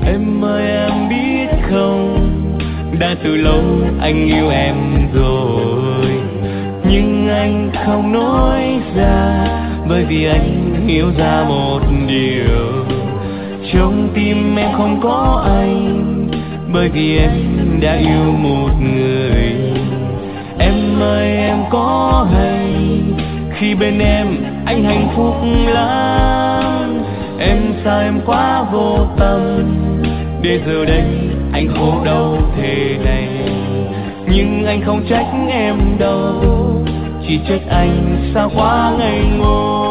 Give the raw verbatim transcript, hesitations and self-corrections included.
Em ơi em biết không, đã từ lâu anh yêu em rồi, nhưng anh không nói ra, bởi vì anh hiểu ra một điều, trong tim em không có anh, bởi vì em đã yêu một người. Em ơi em có hay khi bên em anh hạnh phúc lắm, em sao em quá vô tâm, để giờ đây anh khổ đau thế này. Nhưng anh không trách em đâu, chỉ trách anh sao quá ngây ngô.